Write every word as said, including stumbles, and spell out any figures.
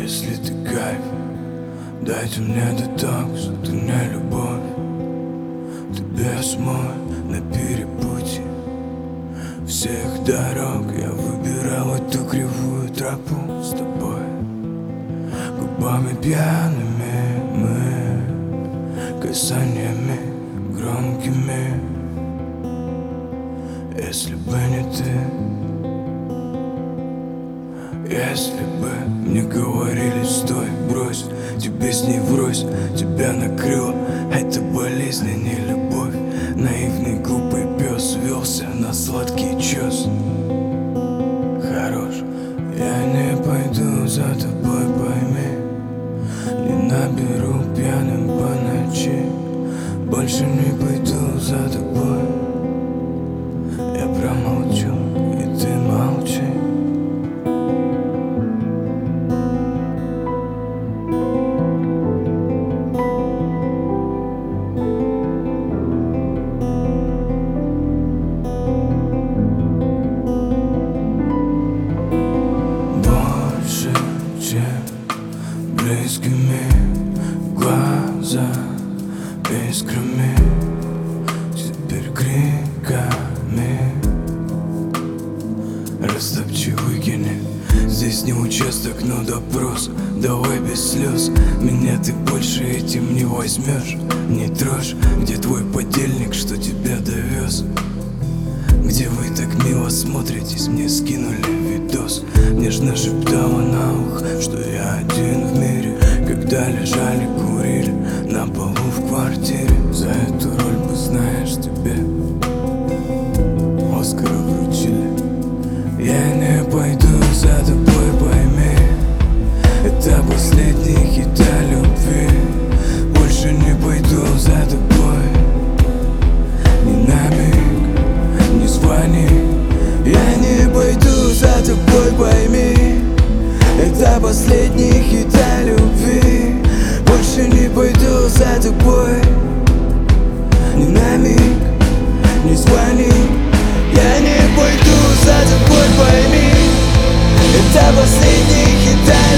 Если ты кайф, дайте мне детокс, ты не любовь. Ты бес мой на перепутье всех дорог. Я выбирал эту кривую тропу с тобой. Губами пьяными мы, касаниями громкими. Если бы не ты, если бы мне говорили: стой, брось, тебе с ней врозь, тебя накрыло, это болезнь, а не любовь. Наивный глупый пес велся на сладкий чес. Хорош, я не пойду за тобой, пойми. Не наберу пьяным по ночи, больше не пойду за тобой. Я промолчу, и ты молчи. Больше, чем близкими глаза искрами, теперь криками растопчи, выкини. Здесь не участок, но допрос. Давай без слез, меня ты больше этим не возьмешь. Не трожь, где твой подельник, что тебя довез? Где вы так мило смотритесь, мне скинули видос. Нежно шептала на ухо, что я один в мире. Когда лежали, курили на полу в квартире. За эту роль бы, знаешь, тебе Оскара вручили. Я не пойду за тобой, пойми. Это последний хит о любви. Больше не пойду за тобой. Ни на миг не звони. Я не пойду за тобой, пойми. Это последний хит о любви. Больше не пойду за тобой. Ни на миг не звони. Я не пойду за тобой, пойми. Это последний хит о